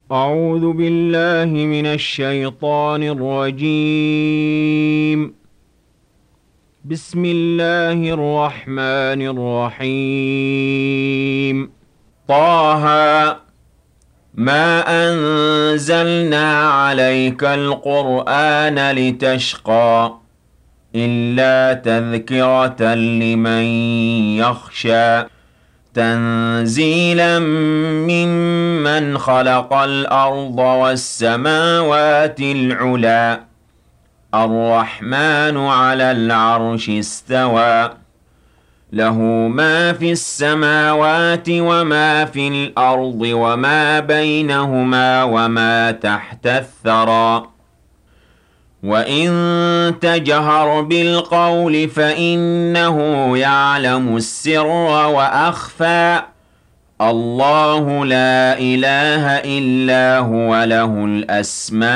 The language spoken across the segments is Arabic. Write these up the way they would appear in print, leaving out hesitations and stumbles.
أعوذ بالله من الشيطان الرجيم. بسم الله الرحمن الرحيم. طه ما أنزلنا عليك القرآن لتشقى إلا تذكرة لمن يخشى تنزيلا ممن خلق الأرض والسماوات العلى الرحمن على العرش استوى له ما في السماوات وما في الأرض وما بينهما وما تحت الثرى وإن تجهر بالقول فإنه يعلم السر وأخفى الله لا إله إلا هو له الأسماء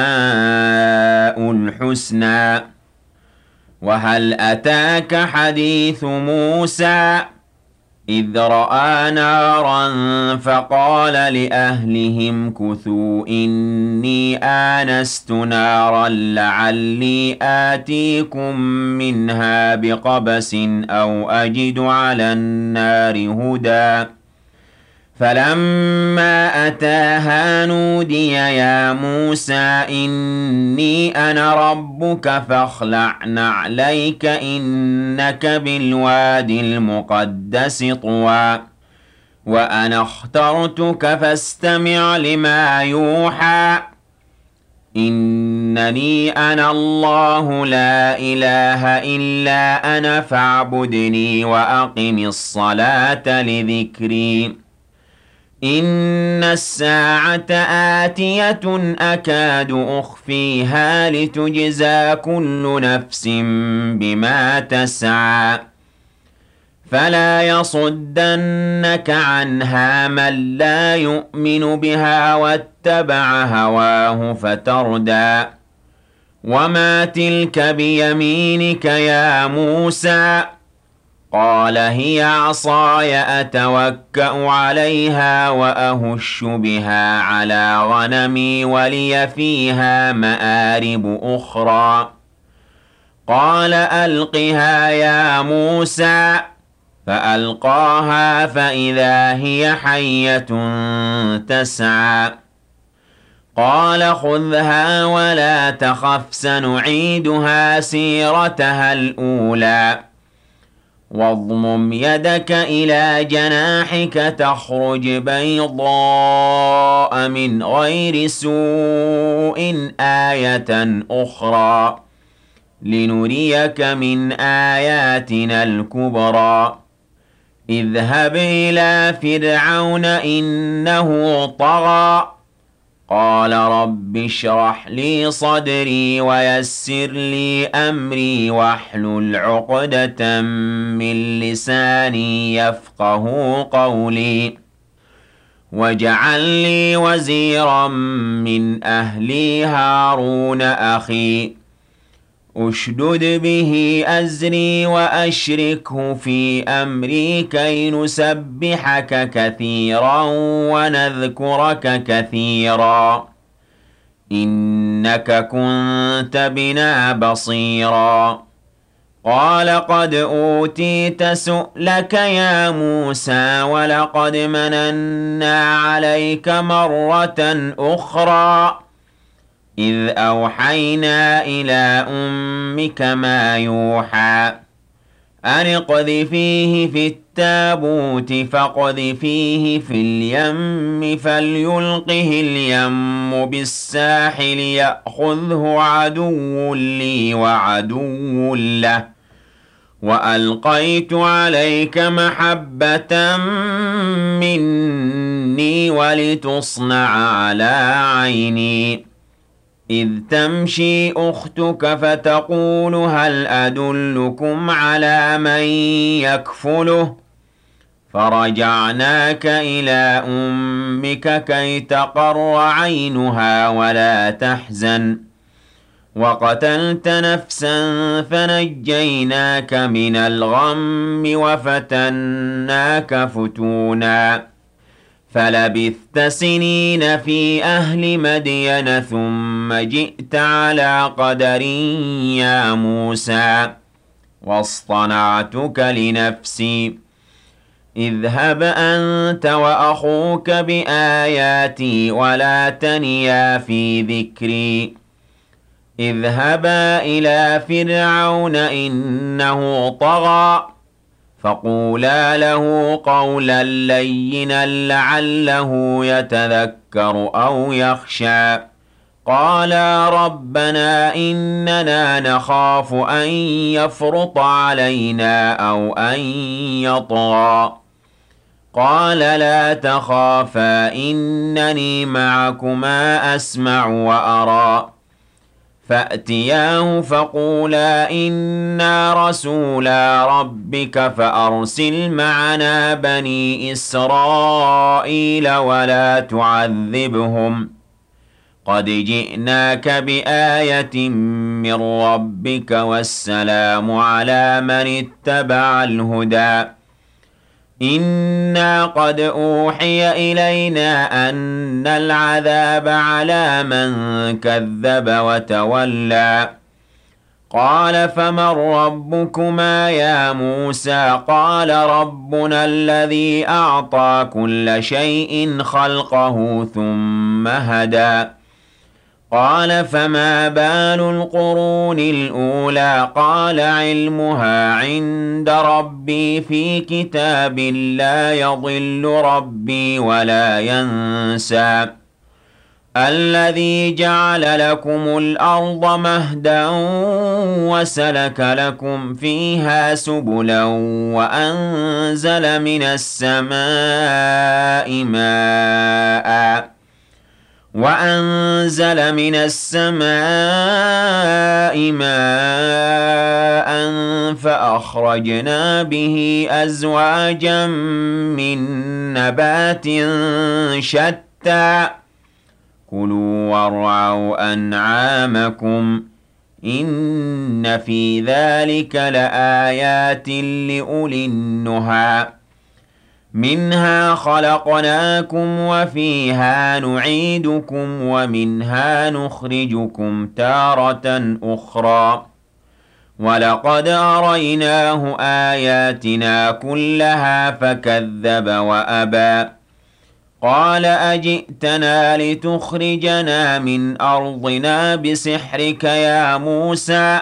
الحسنى وهل أتاك حديث موسى إذ رأى نارا فقال لأهلهم كثوا إني آنست نارا لعلي آتيكم منها بقبس أو أجد على النار هدى فلما أتاها نودي يا موسى إني أنا ربك فاخلع نعليك إنك بالواد المقدس طوى وأنا اخترتك فاستمع لما يوحى إنني أنا الله لا إله إلا أنا فاعبدني وأقم الصلاة لذكري إن الساعة آتية أكاد أخفيها لتجزى كل نفس بما تسعى فلا يصدنك عنها من لا يؤمن بها واتبع هواه فتردى وما تلك بيمينك يا موسى قال هي عصاي أتوكأ عليها وأهش بها على غنمي ولي فيها مآرب أخرى قال ألقها يا موسى فألقاها فإذا هي حية تسعى قال خذها ولا تخف سنعيدها سيرتها الأولى واضمم يدك إلى جناحك تخرج بيضاء من غير سوء آية أخرى لنريك من آياتنا الكبرى اذهب إلى فرعون إنه طغى قال رب اشرح لي صدري ويسر لي أمري واحلل عقدة من لساني يفقه قولي واجعل لي وزيرا من أهلي هارون أخي أشدد به أزري وأشركه في أمري كي نسبحك كثيرا ونذكرك كثيرا إنك كنت بنا بصيرا قال قد أوتيت سؤلك يا موسى ولقد مننا عليك مرة أخرى إذ أوحينا إلى أمك ما يوحى أن اقذفيه في التابوت فاقذفيه في اليم فليلقه اليم بالساحل يأخذه عدو لي وعدو له وألقيت عليك محبة مني ولتصنع على عيني إذ تمشي أختك فتقول هل أدلكم على من يكفله فرجعناك إلى أمك كي تقر عينها ولا تحزن وقتلت نفسا فنجيناك من الغم وفتناك فتونا فلبثت سنين في أهل مدين ثم جئت على قدر يا موسى واصطنعتك لنفسي اذهب أنت وأخوك بآياتي ولا تنيا في ذكري اذهبا إلى فرعون إنه طغى فقولا له قولا لينا لعله يتذكر أو يخشى قالا ربنا إننا نخاف أن يفرط علينا أو أن يطغى قال لا تخافا إنني معكما أسمع وأرى فأتياه فقولا إنا رسولا ربك فأرسل معنا بني إسرائيل ولا تعذبهم قد جئناك بآية من ربك والسلام على من اتبع الهدى إنا قد أوحي إلينا أن العذاب على من كذب وتولى قال فمن ربكما يا موسى قال ربنا الذي أعطى كل شيء خلقه ثم هدى قال فما بال القرون الأولى قال علمها عند ربي في كتاب لا يضل ربي ولا ينسى الذي جعل لكم الأرض مهدا وسلك لكم فيها سبلا وأنزل من السماء ماء فأخرجنا به أزواجا من نبات شتى كلوا وارعوا أنعامكم إن في ذلك لآيات لأولي النهى منها خلقناكم وفيها نعيدكم ومنها نخرجكم تارة أخرى ولقد أريناه آياتنا كلها فكذب وأبى قال أجئتنا لتخرجنا من أرضنا بسحرك يا موسى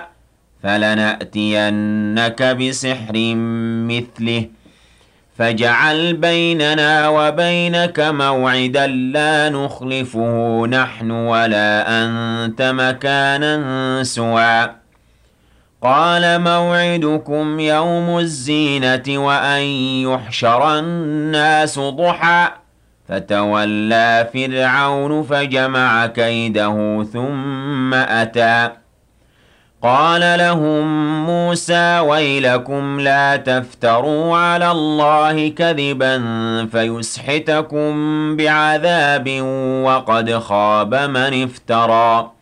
فلنأتينك بسحر مثله فاجعل بيننا وبينك موعدا لا نخلفه نحن ولا أنت مكانا سوى قال موعدكم يوم الزينة وأن يحشر الناس ضحى فتولى فرعون فجمع كيده ثم أتى قال لهم موسى ويلكم لا تفتروا على الله كذبا فيسحتكم بعذاب وقد خاب من افترى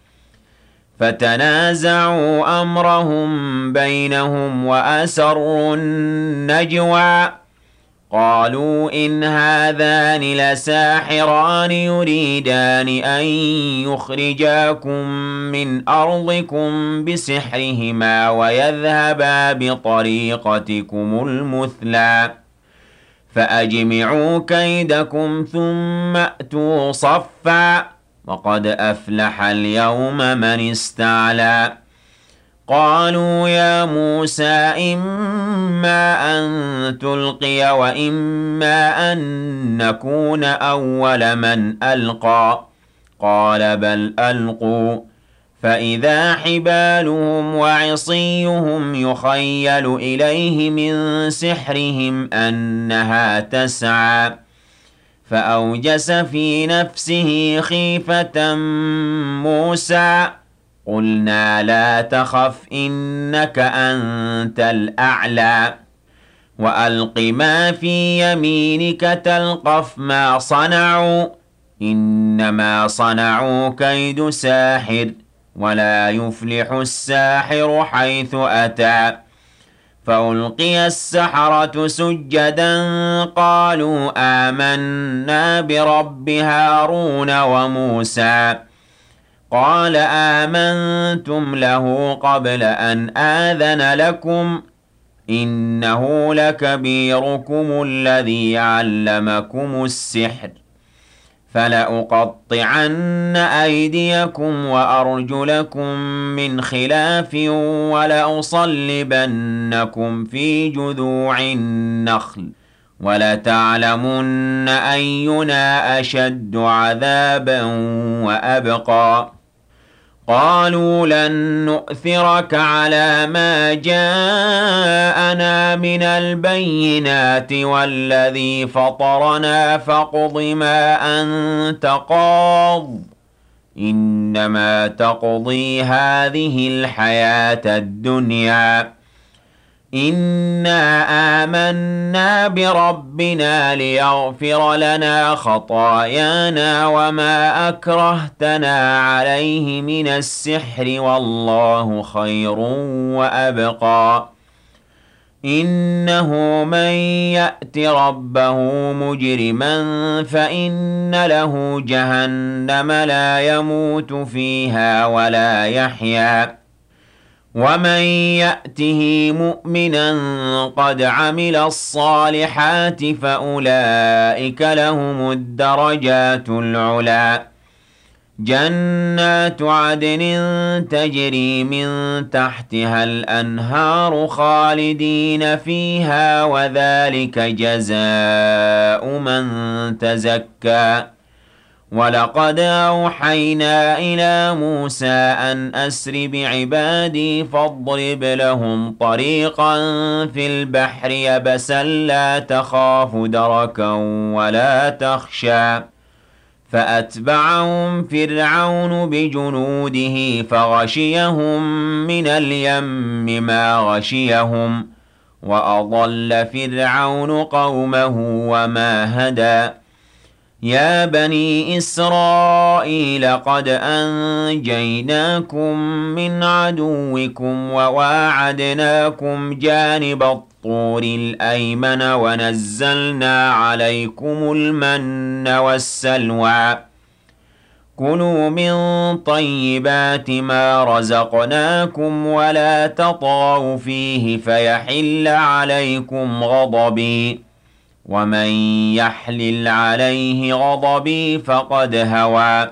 فتنازعوا أمرهم بينهم وأسروا النجوى قالوا إن هذان لساحران يريدان أن يخرجاكم من أرضكم بسحرهما ويذهبا بطريقتكم المثلى فأجمعوا كيدكم ثم أتوا صفا وقد أفلح اليوم من استعلى قالوا يا موسى إما أن تلقي وإما أن نكون أول من ألقى قال بل ألقوا فإذا حبالهم وعصيهم يخيل إليه من سحرهم أنها تسعى فأوجس في نفسه خيفة موسى قلنا لا تخف إنك أنت الأعلى وألق ما في يمينك تلقف ما صنعوا إنما صنعوا كيد ساحر ولا يفلح الساحر حيث أتى فألقي السحرة سجدا قالوا آمنا برب هارون وموسى قال آمنتم له قبل أن آذن لكم إنه لكبيركم الذي علمكم السحر فلأقطعن أيديكم وأرجلكم من خلاف ولأصلبنكم في جذوع النخل ولتعلمن أينا أشد عذابا وأبقى قالوا لن نؤثرك على ما جاءنا من البينات والذي فطرنا فاقض ما أنت قاض إنما تقضي هذه الحياة الدنيا إنا آمنا بربنا ليغفر لنا خطايانا وما أكرهتنا عليه من السحر والله خير وأبقى إنه من يأت ربه مجرما فإن له جهنم لا يموت فيها ولا يحيا ومن يأته مؤمنا قد عمل الصالحات فأولئك لهم الدرجات العلى جنات عدن تجري من تحتها الأنهار خالدين فيها وذلك جزاء من تزكى ولقد أوحينا إلى موسى أن أسر بعبادي فاضرب لهم طريقا في البحر يبسا لا تخاف دركا ولا تخشى فأتبعهم فرعون بجنوده فغشيهم من اليم ما غشيهم وأضل فرعون قومه وما هدى يا بني إسرائيل قد أنجيناكم من عدوكم وواعدناكم جانب الطور الأيمن ونزلنا عليكم المن والسلوى كلوا من طيبات ما رزقناكم ولا تطغوا فيه فيحل عليكم غضبي ومن يحلل عليه غضبي فقد هوى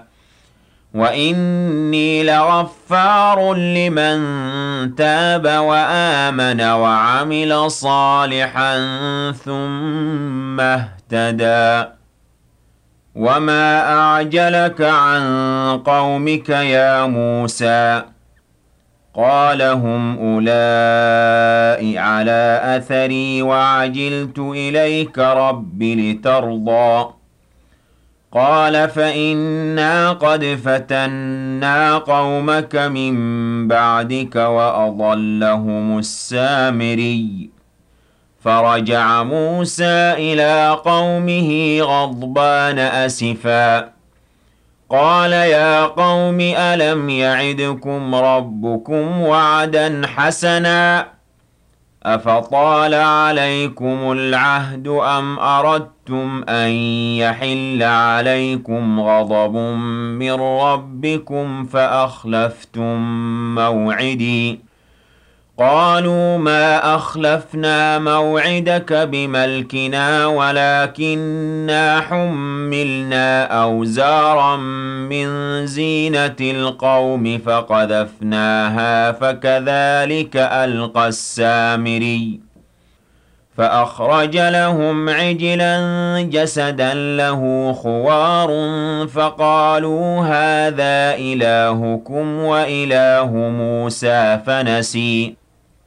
وإني لغفار لمن تاب وآمن وعمل صالحا ثم اهتدى وما أعجلك عن قومك يا موسى قال هم أولئك على أثري وعجلت إليك رب لترضى قال فإنا قد فتنا قومك من بعدك وأضلهم السامري فرجع موسى إلى قومه غضبان أسفا قال يا قوم ألم يعدكم ربكم وعدا حسنا أفطال عليكم العهد أم أردتم أن يحل عليكم غضب من ربكم فأخلفتم موعدي قالوا ما أخلفنا موعدك بملكنا ولكننا حملنا أوزارا من زينة القوم فقذفناها فكذلك ألقى السامري فأخرج لهم عجلا جسدا له خوار فقالوا هذا إلهكم وإله موسى فنسي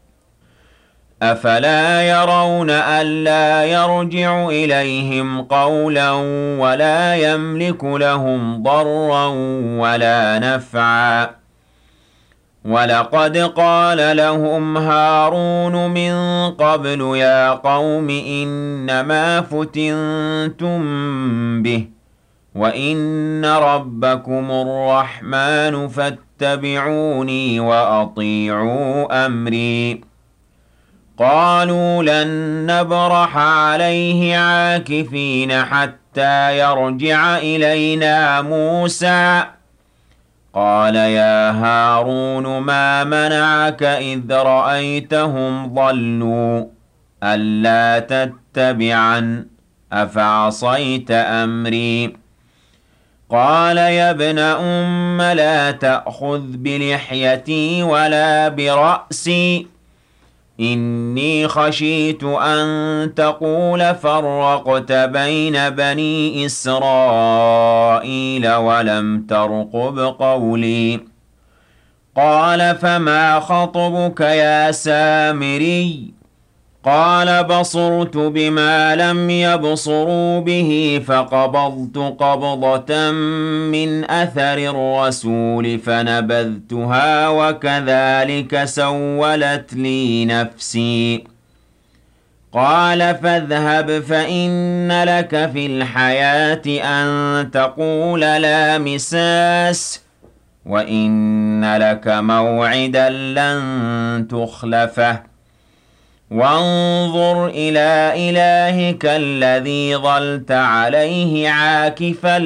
أفلا يرون ألا يرجع إليهم قولا ولا يملك لهم ضرا ولا نفعا ولقد قال لهم هارون من قبل يا قوم إنما فتنتم به وإن ربكم الرحمن فاتبعوني وأطيعوا أمري قالوا لن نبرح عليه عاكفين حتى يرجع إلينا موسى قال يا هارون ما منعك إذ رأيتهم ضلوا ألا تتبعن أفعصيت أمري قال يا ابن أم لا تأخذ بلحيتي ولا برأسي إني خشيت أن تقول فرقت بين بني إسرائيل ولم ترقب قولي قال فما خطبك يا سامري قال بصرت بما لم يبصروا به فقبضت قبضة من أثر الرسول فنبذتها وكذلك سولت لي نفسي قال فاذهب فإن لك في الحياة أن تقول لا مساس وإن لك موعدا لن تخلفه وانظر إلى إلهك الذي ظلت عليه عاكفا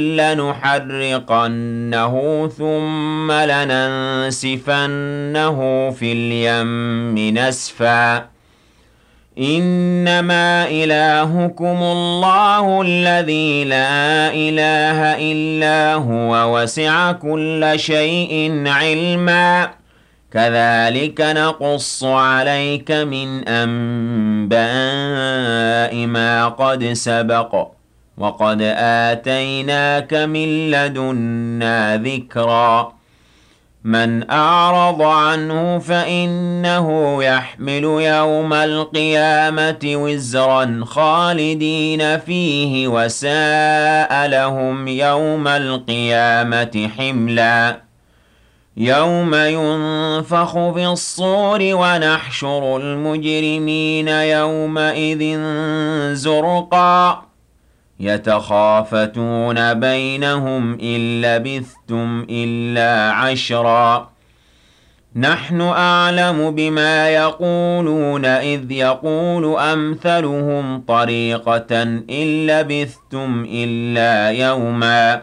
لنحرقنه ثم لننسفنه في اليم نسفا إنما إلهكم الله الذي لا إله إلا هو وسع كل شيء علما كذلك نقص عليك من أنباء ما قد سبق وقد آتيناك من لدنا ذكرا من أعرض عنه فإنه يحمل يوم القيامة وزرا خالدين فيه وساء لهم يوم القيامة حملا يوم ينفخ في الصور ونحشر المجرمين يومئذ زرقا يتخافتون بينهم إن لبثتم إلا عشرا نحن أعلم بما يقولون إذ يقول أمثلهم طريقة إن لبثتم إلا يوما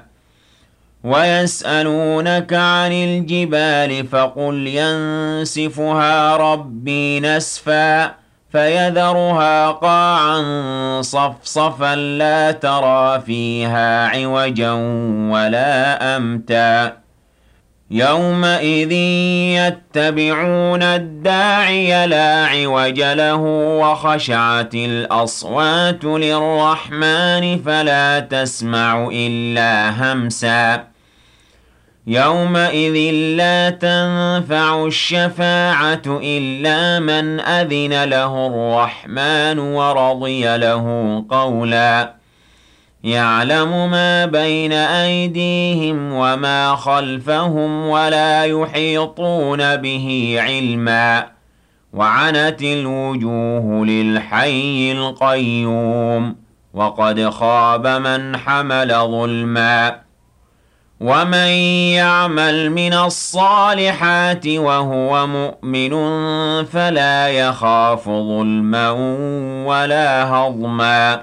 ويسألونك عن الجبال فقل ينسفها ربي نسفا فيذرها قاعا صفصفا لا ترى فيها عوجا ولا أمتا يومئذ يتبعون الداعي لا عوج له وخشعت الأصوات للرحمن فلا تسمع إلا همسا يومئذ لا تنفع الشفاعة إلا من أذن له الرحمن ورضي له قولا يعلم ما بين أيديهم وما خلفهم ولا يحيطون به علما وعنت الوجوه للحي القيوم وقد خاب من حمل ظلما ومن يعمل من الصالحات وهو مؤمن فلا يخاف ظلما ولا هضما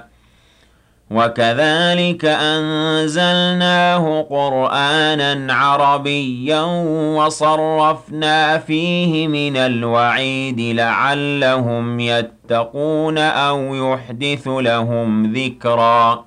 وكذلك أنزلناه قرآنا عربيا وصرفنا فيه من الوعيد لعلهم يتقون أو يحدث لهم ذكرا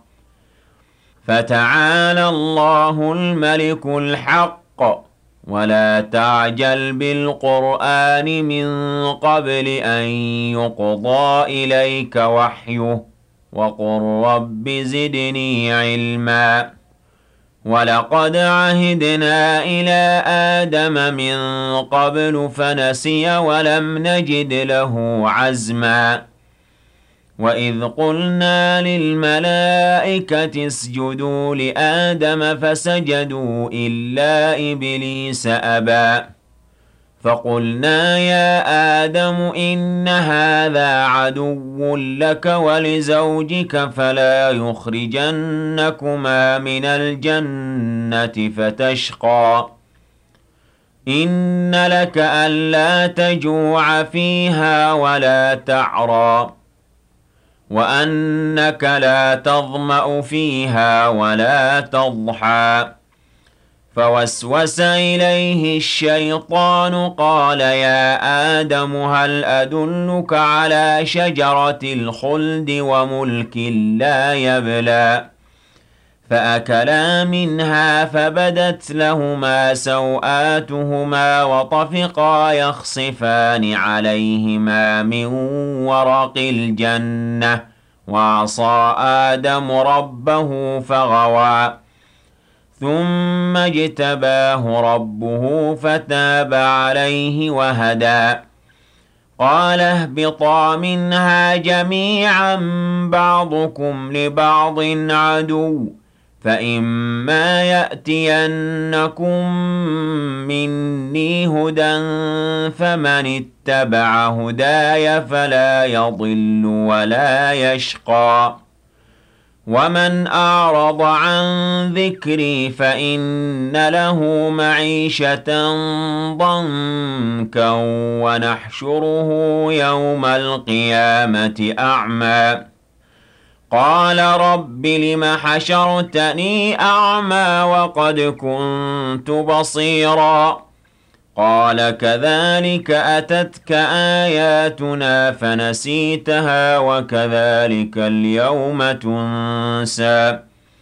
فتعالى الله الملك الحق ولا تعجل بالقرآن من قبل أن يقضى إليك وحيه وقل رب زدني علما ولقد عهدنا إلى آدم من قبل فنسي ولم نجد له عزما وإذ قلنا للملائكة اسجدوا لآدم فسجدوا إلا إبليس أبى فقلنا يا آدم إن هذا عدو لك ولزوجك فلا يخرجنكما من الجنة فتشقى إن لك ألا تجوع فيها ولا تعرى وأنك لا تظمأ فيها ولا تضحى فوسوس إليه الشيطان قال يا آدم هل أدلك على شجرة الخلد وملك لا يبلى فأكلا منها فبدت لهما سوآتهما وطفقا يخصفان عليهما من ورق الجنة وعصى آدم ربه فغوى ثم اجتباه ربه فتاب عليه وهدى قال اهبطا منها جميعا بعضكم لبعض عدو فإما يأتينكم مني هدى فمن اتبع هداي فلا يضل ولا يشقى ومن أعرض عن ذكري فإن له معيشة ضنكا ونحشره يوم القيامة أعمى قال رب لم حشرتني أعمى وقد كنت بصيرا قال كذلك أتتك آياتنا فنسيتها وكذلك اليوم تنسى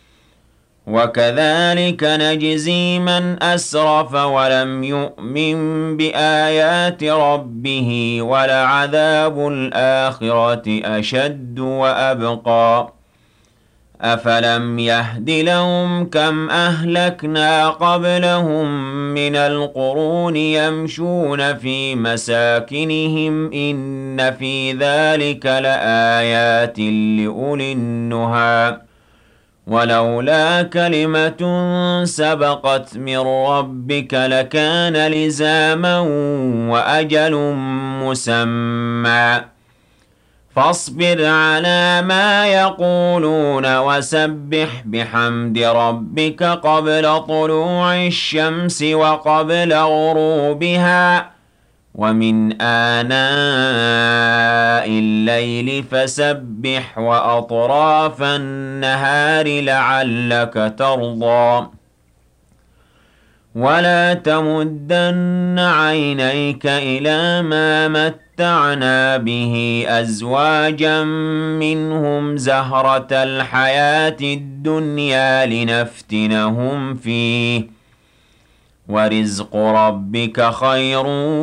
وكذلك نجزي من أسرف ولم يؤمن بآيات ربه ولعذاب الآخرة أشد وأبقى أفلم يهد لهم كم أهلكنا قبلهم من القرون يمشون في مساكنهم إن في ذلك لآيات لأولي النهى ولولا كلمة سبقت من ربك لكان لزاما وأجل مسمى فاصبر على ما يقولون وسبح بحمد ربك قبل طلوع الشمس وقبل غروبها ومن آناء الليل فسبح وأطراف النهار لعلك ترضى ولا تمدن عينيك إلى ما متعنا به أزواجا منهم زهرة الحياة الدنيا لنفتنهم فيه ورزق ربك خير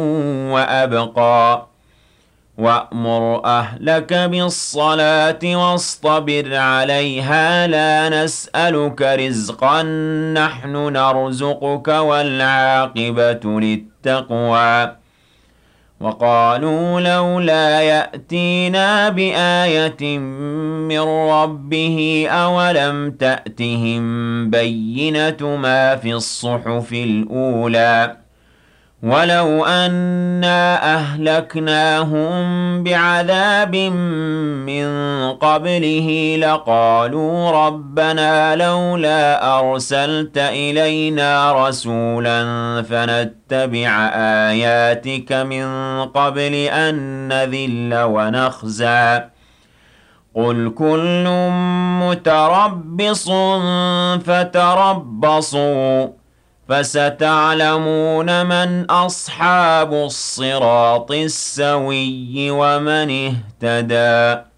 وأبقى وأمر أهلك بالصلاة واصطبر عليها لا نسألك رزقا نحن نرزقك والعاقبة للتقوى وقالوا لولا يأتينا بآية من ربه أولم تأتهم بينة ما في الصحف الأولى ولو أنا أهلكناهم بعذاب من قبله لقالوا ربنا لولا أرسلت إلينا رسولا فنتبع آياتك من قبل أن نذل ونخزى قل كل متربص فتربصوا فستعلمون من أصحاب الصراط السوي ومن اهتدى